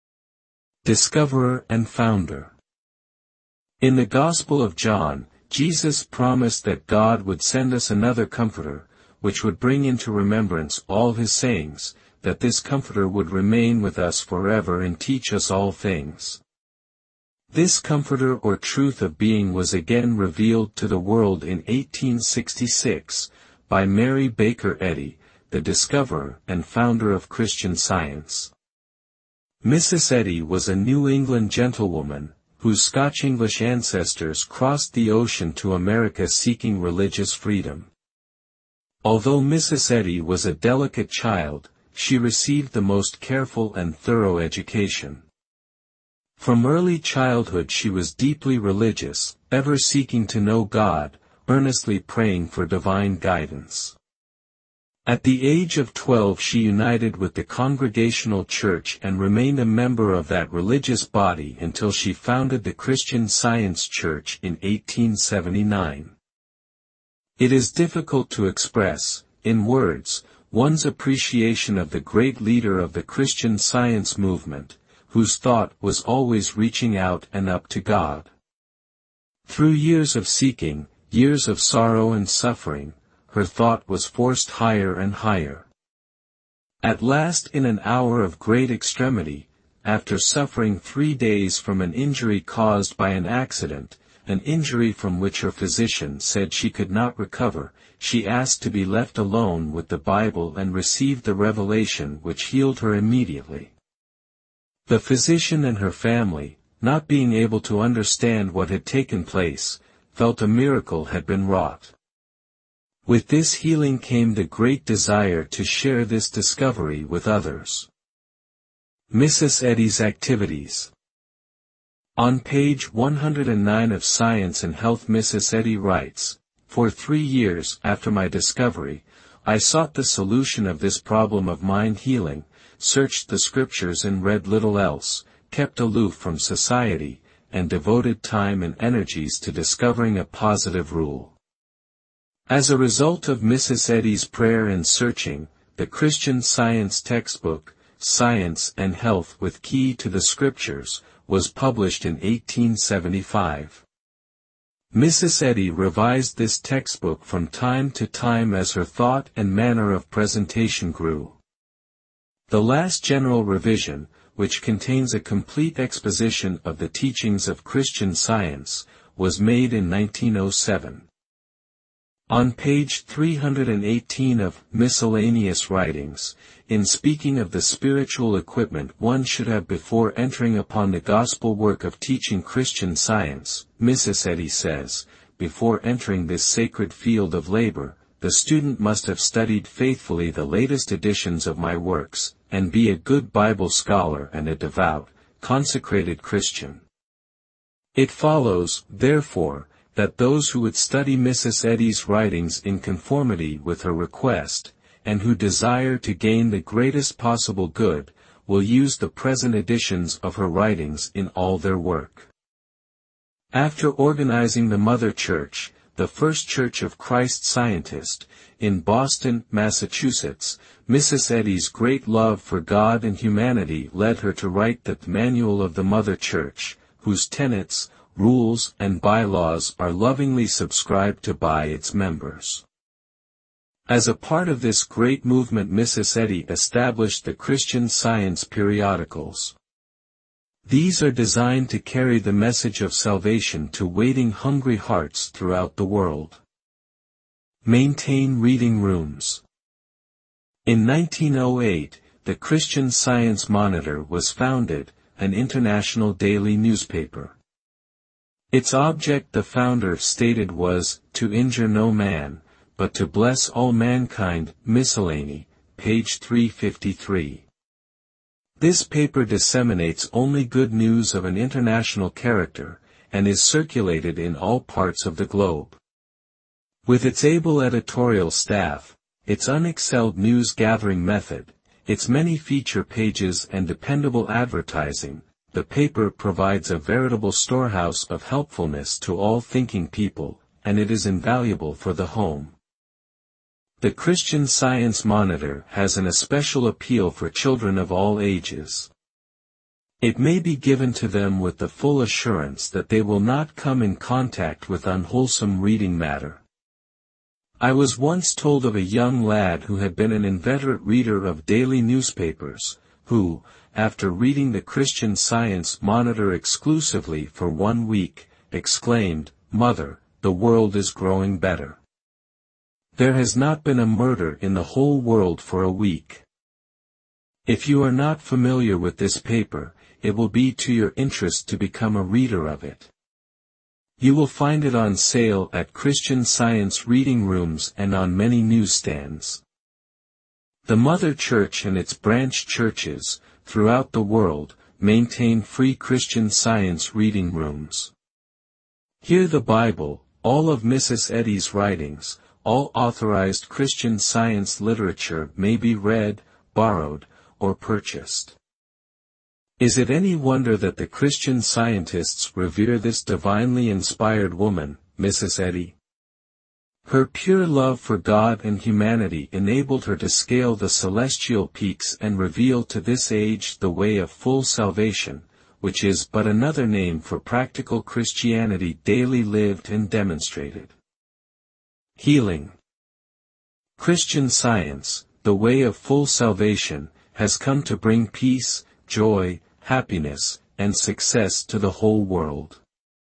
Speaker 1: Discoverer and Founder. In the Gospel of John, Jesus promised that God would send us another Comforter, which would bring into remembrance all his sayings, that this Comforter would remain with us forever and teach us all things. This Comforter or truth of being was again revealed to the world in 1866, by Mary Baker Eddy, the discoverer and founder of Christian Science. Mrs. Eddy was a New England gentlewoman, whose Scotch-English ancestors crossed the ocean to America seeking religious freedom. Although Mrs. Eddy was a delicate child, she received the most careful and thorough education. From early childhood she was deeply religious, ever seeking to know God, earnestly praying for divine guidance. At the age of 12 she united with the Congregational Church and remained a member of that religious body until she founded the Christian Science Church in 1879. It is difficult to express, in words, one's appreciation of the great leader of the Christian Science movement, whose thought was always reaching out and up to God. Through years of seeking, years of sorrow and suffering, her thought was forced higher and higher. At last, in an hour of great extremity, after suffering 3 days from an injury caused by an accident, an injury from which her physician said she could not recover, she asked to be left alone with the Bible and received the revelation which healed her immediately. The physician and her family, not being able to understand what had taken place, felt a miracle had been wrought. With this healing came the great desire to share this discovery with others. Mrs. Eddy's activities. On page 109 of Science and Health, Mrs. Eddy writes, "For 3 years after my discovery, I sought the solution of this problem of mind healing, searched the scriptures and read little else, kept aloof from society, and devoted time and energies to discovering a positive rule." As a result of Mrs. Eddy's prayer and searching, the Christian Science textbook, Science and Health with Key to the Scriptures, was published in 1875. Mrs. Eddy revised this textbook from time to time as her thought and manner of presentation grew. The last general revision, which contains a complete exposition of the teachings of Christian Science, was made in 1907. On page 318 of Miscellaneous Writings, in speaking of the spiritual equipment one should have before entering upon the gospel work of teaching Christian Science, Mrs. Eddy says, "Before entering this sacred field of labor, the student must have studied faithfully the latest editions of my works, and be a good Bible scholar and a devout, consecrated Christian." It follows, therefore, that those who would study Mrs. Eddy's writings in conformity with her request, and who desire to gain the greatest possible good, will use the present editions of her writings in all their work. After organizing the Mother Church, the First Church of Christ Scientist, in Boston, Massachusetts, Mrs. Eddy's great love for God and humanity led her to write the Manual of the Mother Church, whose tenets, rules and bylaws are lovingly subscribed to by its members. As a part of this great movement, Mrs. Eddy established the Christian Science periodicals. These are designed to carry the message of salvation to waiting hungry hearts throughout the world. Maintain reading rooms. In 1908, the Christian Science Monitor was founded, an international daily newspaper. Its object, the founder stated, was, to injure no man, but to bless all mankind. Miscellany, page 353. This paper disseminates only good news of an international character, and is circulated in all parts of the globe. With its able editorial staff, its unexcelled news-gathering method, its many feature pages and dependable advertising, the paper provides a veritable storehouse of helpfulness to all thinking people, and it is invaluable for the home. The Christian Science Monitor has an especial appeal for children of all ages. It may be given to them with the full assurance that they will not come in contact with unwholesome reading matter. I was once told of a young lad who had been an inveterate reader of daily newspapers, who, after reading the Christian Science Monitor exclusively for 1 week, exclaimed, "Mother, the world is growing better. There has not been a murder in the whole world for a week." If you are not familiar with this paper, it will be to your interest to become a reader of it. You will find it on sale at Christian Science reading rooms and on many newsstands. The Mother Church and its branch churches, throughout the world, maintain free Christian Science reading rooms. Here the Bible, all of Mrs. Eddy's writings, all authorized Christian Science literature may be read, borrowed, or purchased. Is it any wonder that the Christian Scientists revere this divinely inspired woman, Mrs. Eddy? Her pure love for God and humanity enabled her to scale the celestial peaks and reveal to this age the way of full salvation, which is but another name for practical Christianity daily lived and demonstrated. Healing. Christian Science, the way of full salvation, has come to bring peace, joy, happiness, and success to the whole world.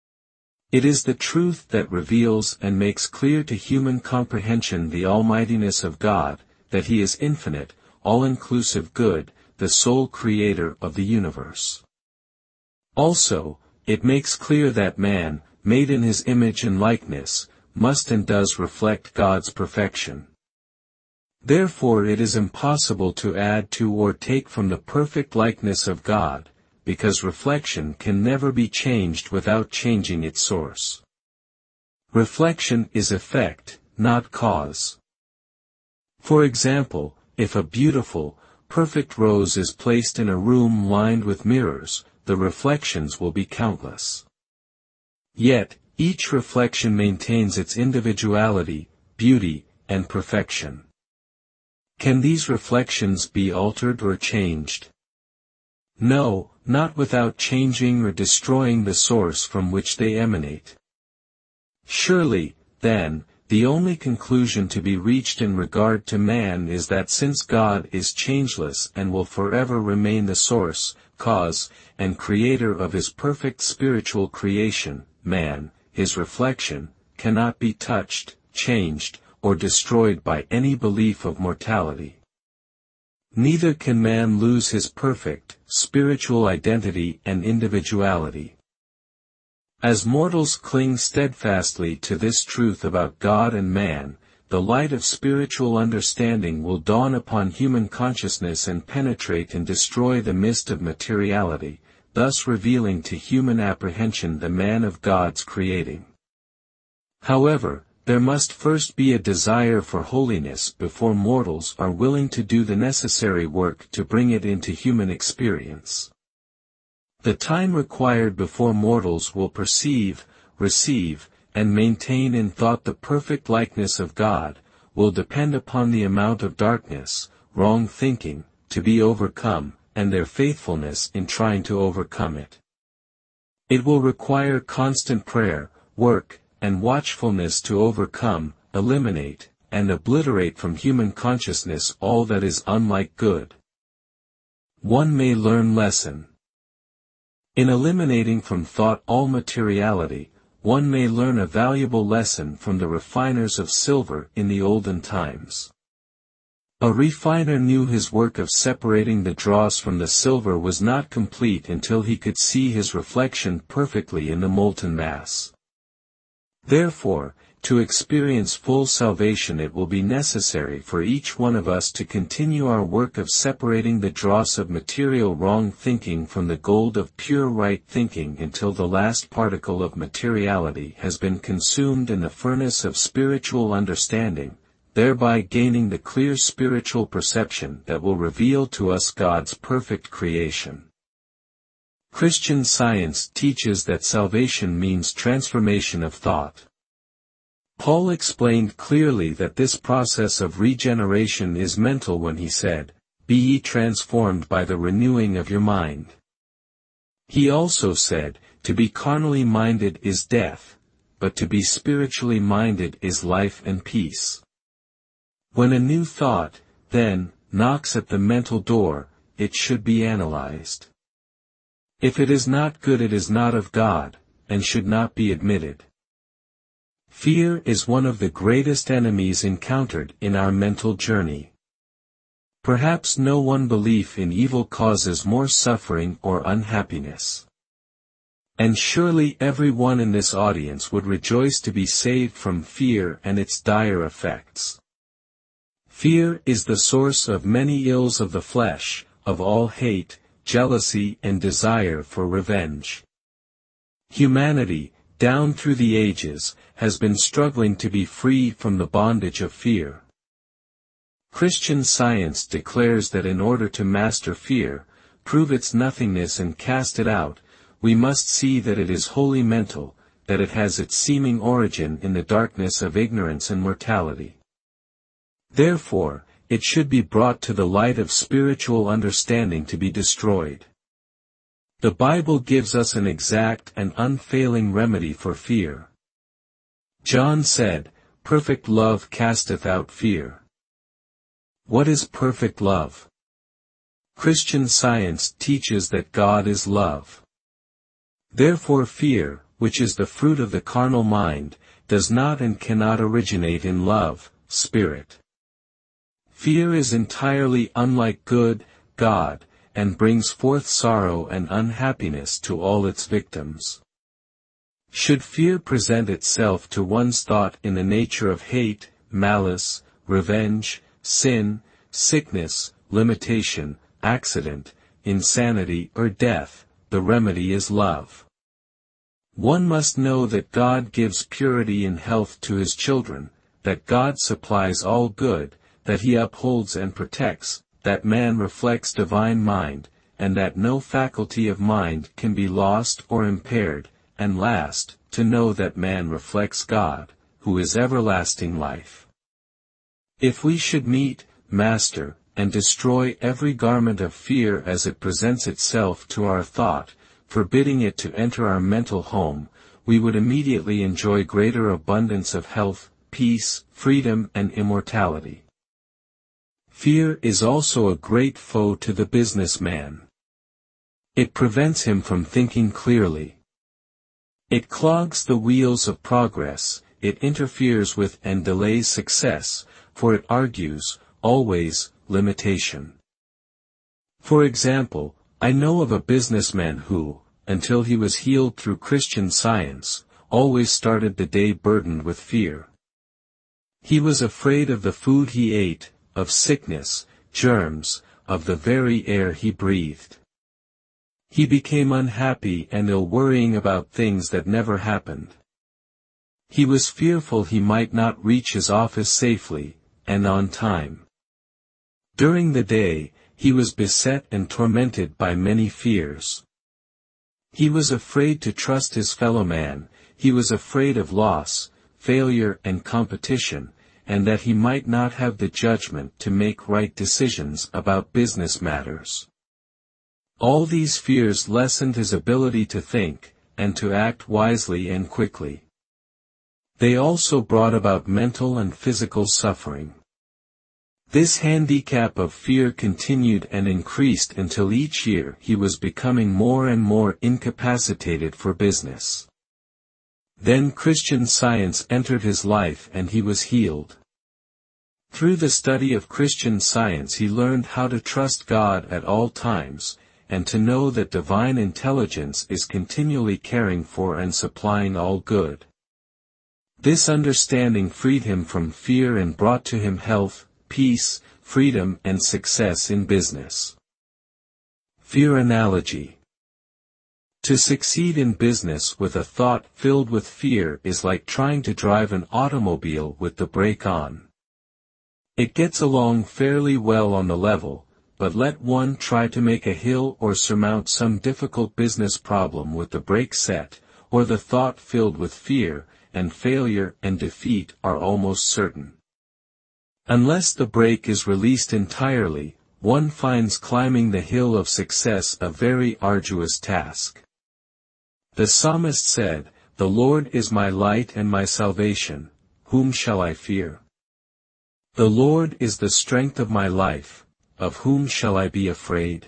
Speaker 1: It is the truth that reveals and makes clear to human comprehension the almightiness of God, that He is infinite, all-inclusive good, the sole creator of the universe. Also, it makes clear that man, made in His image and likeness, must and does reflect God's perfection. Therefore it is impossible to add to or take from the perfect likeness of God, because reflection can never be changed without changing its source. Reflection is effect, not cause. For example, if a beautiful, perfect rose is placed in a room lined with mirrors, the reflections will be countless. Yet, each reflection maintains its individuality, beauty, and perfection. Can these reflections be altered or changed? No, not without changing or destroying the source from which they emanate. Surely, then, the only conclusion to be reached in regard to man is that since God is changeless and will forever remain the source, cause, and creator of His perfect spiritual creation, man, his reflection, cannot be touched, changed, or destroyed by any belief of mortality. Neither can man lose his perfect, spiritual identity and individuality. As mortals cling steadfastly to this truth about God and man, the light of spiritual understanding will dawn upon human consciousness and penetrate and destroy the mist of materiality, thus revealing to human apprehension the man of God's creating. However, there must first be a desire for holiness before mortals are willing to do the necessary work to bring it into human experience. The time required before mortals will perceive, receive, and maintain in thought the perfect likeness of God, will depend upon the amount of darkness, wrong thinking, to be overcome, and their faithfulness in trying to overcome it. It will require constant prayer, work, and watchfulness to overcome, eliminate, and obliterate from human consciousness all that is unlike good. One may learn lesson. In eliminating from thought all materiality, one may learn a valuable lesson from the refiners of silver in the olden times. A refiner knew his work of separating the dross from the silver was not complete until he could see his reflection perfectly in the molten mass. Therefore, to experience full salvation it will be necessary for each one of us to continue our work of separating the dross of material wrong thinking from the gold of pure right thinking until the last particle of materiality has been consumed in the furnace of spiritual understanding, thereby gaining the clear spiritual perception that will reveal to us God's perfect creation. Christian Science teaches that salvation means transformation of thought. Paul explained clearly that this process of regeneration is mental when he said, "Be ye transformed by the renewing of your mind." He also said, "To be carnally minded is death, but to be spiritually minded is life and peace." When a new thought, then, knocks at the mental door, it should be analyzed. If it is not good it is not of God, and should not be admitted. Fear is one of the greatest enemies encountered in our mental journey. Perhaps no one belief in evil causes more suffering or unhappiness. And surely everyone in this audience would rejoice to be saved from fear and its dire effects. Fear is the source of many ills of the flesh, of all hate, jealousy and desire for revenge. Humanity, down through the ages, has been struggling to be free from the bondage of fear. Christian Science declares that in order to master fear, prove its nothingness and cast it out, we must see that it is wholly mental, that it has its seeming origin in the darkness of ignorance and mortality. Therefore, it should be brought to the light of spiritual understanding to be destroyed. The Bible gives us an exact and unfailing remedy for fear. John said, "Perfect love casteth out fear." What is perfect love? Christian Science teaches that God is love. Therefore fear, which is the fruit of the carnal mind, does not and cannot originate in love, spirit. Fear is entirely unlike good, God, and brings forth sorrow and unhappiness to all its victims. Should fear present itself to one's thought in the nature of hate, malice, revenge, sin, sickness, limitation, accident, insanity or death, the remedy is love. One must know that God gives purity and health to his children, that God supplies all good, that he upholds and protects, that man reflects divine mind, and that no faculty of mind can be lost or impaired, and last, to know that man reflects God, who is everlasting life. If we should meet, master, and destroy every garment of fear as it presents itself to our thought, forbidding it to enter our mental home, we would immediately enjoy greater abundance of health, peace, freedom and immortality. Fear is also a great foe to the businessman. It prevents him from thinking clearly. It clogs the wheels of progress, it interferes with and delays success, for it argues, always, limitation. For example, I know of a businessman who, until he was healed through Christian Science, always started the day burdened with fear. He was afraid of the food he ate, of sickness, germs, of the very air he breathed. He became unhappy and ill worrying about things that never happened. He was fearful he might not reach his office safely, and on time. During the day, he was beset and tormented by many fears. He was afraid to trust his fellow man, he was afraid of loss, failure and competition, and that he might not have the judgment to make right decisions about business matters. All these fears lessened his ability to think, and to act wisely and quickly. They also brought about mental and physical suffering. This handicap of fear continued and increased until each year he was becoming more and more incapacitated for business. Then Christian Science entered his life and he was healed. Through the study of Christian Science he learned how to trust God at all times, and to know that divine intelligence is continually caring for and supplying all good. This understanding freed him from fear and brought to him health, peace, freedom and success in business. Fear analogy. To succeed in business with a thought filled with fear is like trying to drive an automobile with the brake on. It gets along fairly well on the level, but let one try to make a hill or surmount some difficult business problem with the brake set, or the thought filled with fear, and failure and defeat are almost certain. Unless the brake is released entirely, one finds climbing the hill of success a very arduous task. The psalmist said, "The Lord is my light and my salvation, whom shall I fear? The Lord is the strength of my life, of whom shall I be afraid?"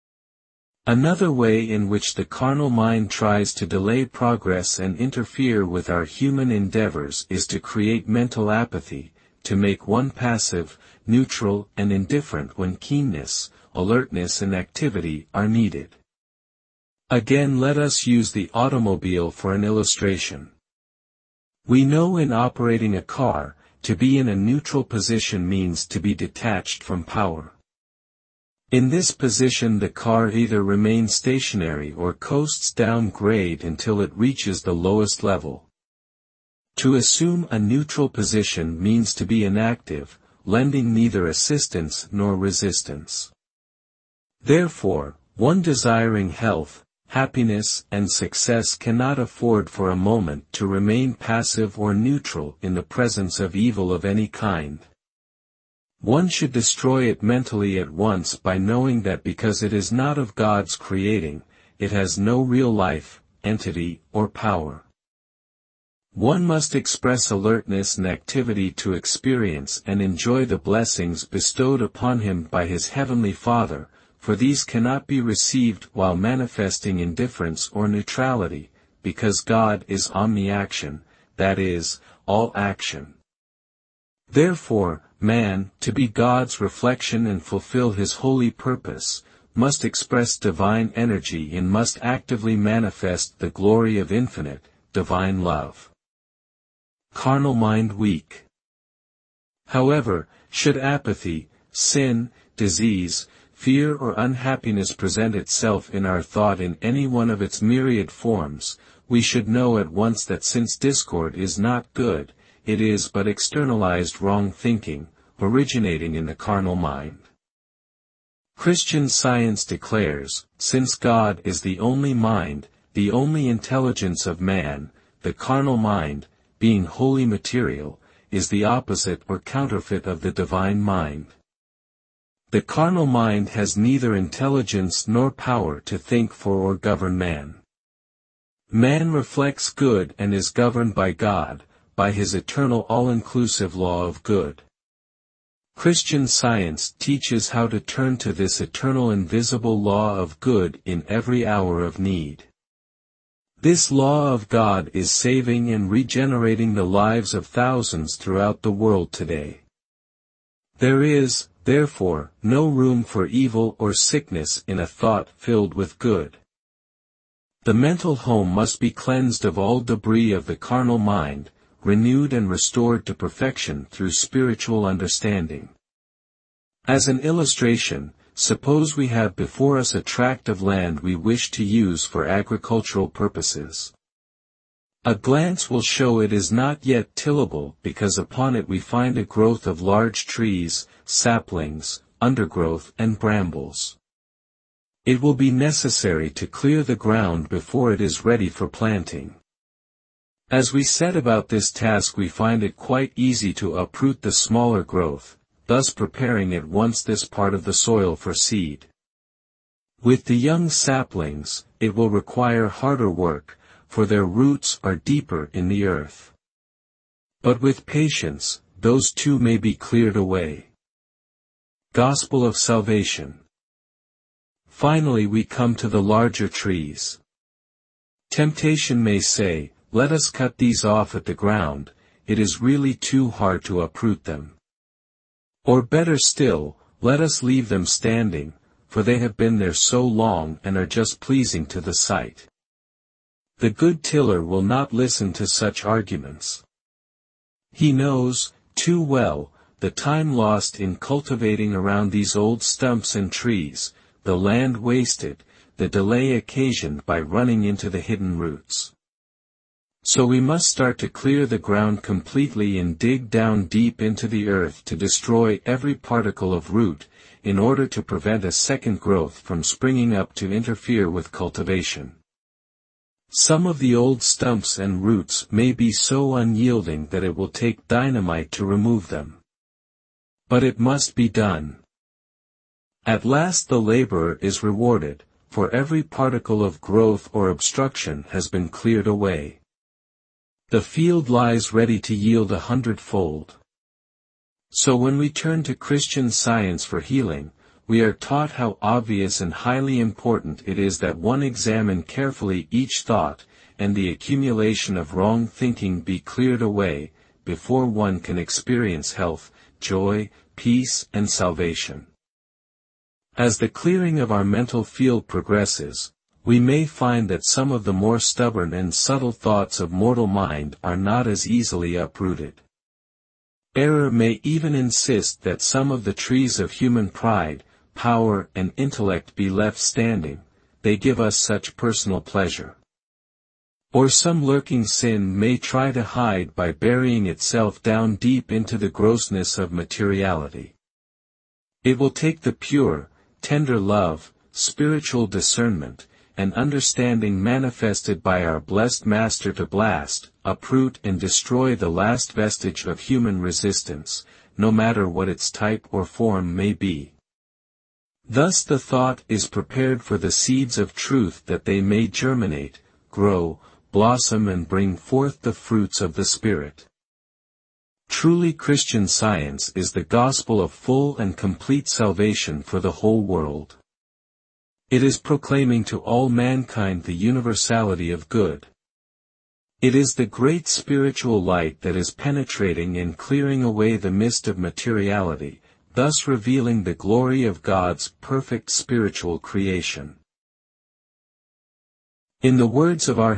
Speaker 1: Another way in which the carnal mind tries to delay progress and interfere with our human endeavors is to create mental apathy, to make one passive, neutral and indifferent when keenness, alertness and activity are needed. Again, let us use the automobile for an illustration. We know in operating a car, to be in a neutral position means to be detached from power. In this position the car either remains stationary or coasts down grade until it reaches the lowest level. To assume a neutral position means to be inactive, lending neither assistance nor resistance. Therefore, one desiring health, happiness and success cannot afford for a moment to remain passive or neutral in the presence of evil of any kind. One should destroy it mentally at once by knowing that because it is not of God's creating, it has no real life, entity, or power. One must express alertness and activity to experience and enjoy the blessings bestowed upon him by his Heavenly Father, for these cannot be received while manifesting indifference or neutrality, because God is omni-action, that is, all action. Therefore, man, to be God's reflection and fulfill his holy purpose, must express divine energy and must actively manifest the glory of infinite, divine love. Carnal mind weak. However, should apathy, sin, disease, fear or unhappiness present itself in our thought in any one of its myriad forms, we should know at once that since discord is not good, it is but externalized wrong thinking, originating in the carnal mind. Christian Science declares, since God is the only mind, the only intelligence of man, the carnal mind, being wholly material, is the opposite or counterfeit of the divine mind. The carnal mind has neither intelligence nor power to think for or govern man. Man reflects good and is governed by God, by his eternal all-inclusive law of good. Christian Science teaches how to turn to this eternal invisible law of good in every hour of need. This law of God is saving and regenerating the lives of thousands throughout the world today. There is, therefore, no room for evil or sickness in a thought filled with good. The mental home must be cleansed of all debris of the carnal mind, renewed and restored to perfection through spiritual understanding. As an illustration, suppose we have before us a tract of land we wish to use for agricultural purposes. A glance will show it is not yet tillable because upon it we find a growth of large trees, saplings, undergrowth and brambles. It will be necessary to clear the ground before it is ready for planting. As we set about this task we find it quite easy to uproot the smaller growth, thus preparing at once this part of the soil for seed. With the young saplings, it will require harder work, for their roots are deeper in the earth. But with patience, those too may be cleared away. Gospel of Salvation. Finally we come to the larger trees. Temptation may say, let us cut these off at the ground, it is really too hard to uproot them. Or better still, let us leave them standing, for they have been there so long and are just pleasing to the sight. The good tiller will not listen to such arguments. He knows, too well, the time lost in cultivating around these old stumps and trees, the land wasted, the delay occasioned by running into the hidden roots. So we must start to clear the ground completely and dig down deep into the earth to destroy every particle of root, in order to prevent a second growth from springing up to interfere with cultivation. Some of the old stumps and roots may be so unyielding that it will take dynamite to remove them. But it must be done. At last the laborer is rewarded, for every particle of growth or obstruction has been cleared away. The field lies ready to yield 100-fold. So when we turn to Christian Science for healing, we are taught how obvious and highly important it is that one examine carefully each thought, and the accumulation of wrong thinking be cleared away, before one can experience health, joy, peace and salvation. As the clearing of our mental field progresses, we may find that some of the more stubborn and subtle thoughts of mortal mind are not as easily uprooted. Error may even insist that some of the trees of human pride, power and intellect be left standing, they give us such personal pleasure. Or some lurking sin may try to hide by burying itself down deep into the grossness of materiality. It will take the pure, tender love, spiritual discernment, and understanding manifested by our blessed Master to blast, uproot and destroy the last vestige of human resistance, no matter what its type or form may be. Thus the thought is prepared for the seeds of truth that they may germinate, grow, blossom and bring forth the fruits of the Spirit. Truly Christian Science is the gospel of full and complete salvation for the whole world. It is proclaiming to all mankind the universality of good. It is the great spiritual light that is penetrating and clearing away the mist of materiality, thus revealing the glory of God's perfect spiritual creation. In the words of our